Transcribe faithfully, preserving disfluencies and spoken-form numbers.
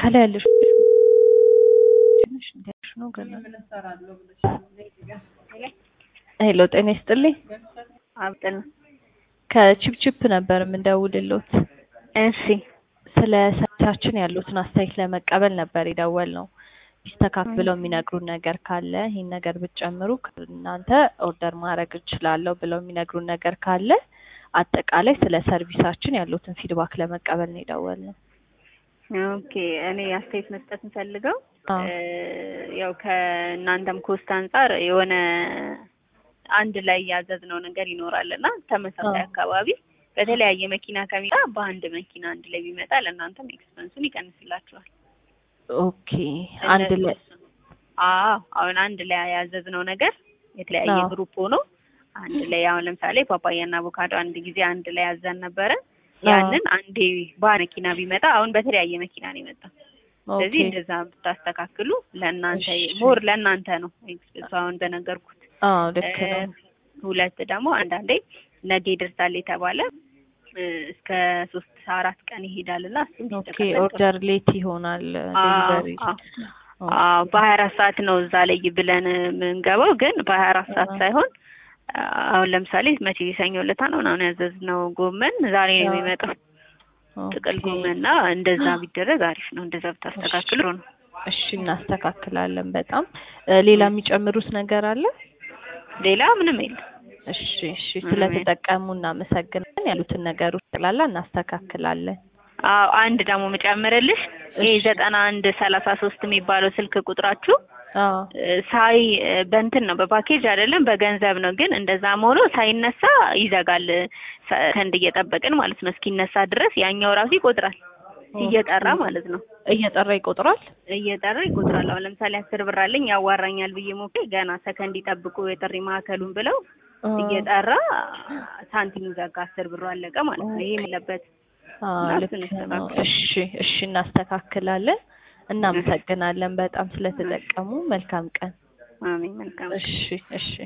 ከላይ ያለሽ ትንሽ እንደሽ ነው ገና ሄሎ ጤና ይስጥልኝ አብጠን ከቺፕቺፕ ነበር የምንደውልልዎት እሺ ስለ ሰርቻችን ያሉትን አስተያየት ለመቀበል ነበር የደወልነው ይስተካከለው የሚነግሩን ነገር ካለ ይሄን ነገር ብትጨምሩ እናንተ ኦርደር ማድረግ እንችላለን ብለው የሚነግሩን ነገር ካለ አጠቃላይ ስለ ሰርቪሳችን ያሉትን ፊድባክ ለመቀበል ነው የደወልነው ኦኬ እኔ አስተያየት መስጠት እንፈልገው ያው ከእናንተም ኮስት አንፃር የሆነ አንድ ላይ ያዘዝነው ነገር ይኖራልና ተመሳሳይ አካባቢ በተለያየ መኪና ከሚጣ በአንድ መኪና አንድ ላይ ቢመጣ ለእናንተም ኤክስፐንሱን ይቀንስላችኋል ኦኬ አንድ ላይ አዎ አሁን አንድ ላይ ያዘዝነው ነገር የተለያየ ግሩፕ ሆኖ አንድ ላይ አሁን ለምሳሌ ፓፓያና አቮካዶ አንድ ጊዜ አንድ ላይ ያዘን ነበር ያንን አንዴ በመኪና ቢመጣ አሁን በተለያየ መኪና ነው የመጣው ስለዚህ እንደዛ ብታስተካክሉ ለእናንተ ሞር ለእናንተ ነው ኤክስፐንሱ አሁን በነገርኩት አዎ ልክ ነው ሁለት ደግሞ አንዳንዴ ነገ ይደርሳል የተባለ እስከ ሶስት አራት ቀን ይሄዳልና እሱም ኦኬ ኦርደር ሌት ይሆናል ዴሊቨሪ አዎ በሀያ አራት ሰዓት ነው እዛ ላይ ብለን ምንገባው ግን በሀያ አራት ሰዓት ሳይሆን አሁን ለምሳሌ መቼ ሰኞ ለታ ነው ምናምን ያዘዝነው ጎመን ዛሬ ነው የሚመጣው ጥቅል ጎመንና እንደዛ ቢደረግ አሪፍ ነው እንደዛ ብታስተካክሉ ነው እሺ እናስተካክላለን በጣም ሌላ የሚጨምሩት ነገር አለ ሌላ ምንም የለም እሺ እሺ ስለተጠቀሙ እናመሰግናለን ያሉትን ነገሮች ተላላ እናስተካክላለን አዎ አንድ ደግሞ መጨመርልሽ ይሄ ዘጠና አንድ ሰላሳ ሶስት የሚባለው ስልክ ቁጥራችሁ አዎ ሳይ በእንትን ነው በፓኬጅ አይደለም በገንዘብ ነው ግን እንደዛም ሆኖ ሳይነሳ ይዘጋል ከንድ እየጠበቅን ማለት ነው እስኪነሳ ድረስ ያኛው ራሱ ይቆጥራል እየጠራ ማለት ነው እየጠራ ይቆጥራል እየጠራ ይቆጥራል አሁን ለምሳሌ አስር ብር አለኝ ያዋራኛል ብዬ ሞከ ገና ሰከንድ ይጠብቁ የጥሪ ማዕከሉን ብለው እየጠራ ሳንቲም ዘጋ አስር ብር አለቀ ማለት ነው ይሄ ማለት አዎ እሺ እሺ እናስተካክላለን እናመሰግናለን በጣም ስለተጠቀሙ መልካም ቀን አሜን መልካም እሺ እሺ